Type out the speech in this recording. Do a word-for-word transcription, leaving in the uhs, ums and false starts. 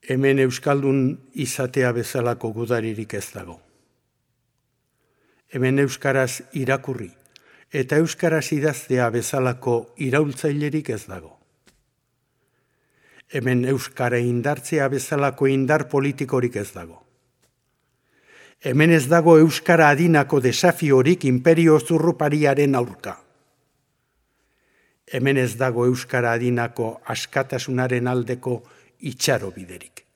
Hemen euskaldun izatea bezalako gudaririk ez dago. Hemen euskaraz irakurri eta euskaraz idaztea bezalako iraultzailerik ez dago. Hemen euskara indartzea bezalako indar politikorik ez dago. Hemen ez dago euskara adinako desafiorik imperio zurrupariaren aurka. Hemen ez dago euskara adinako askatasunaren aldeko itxaro biderik.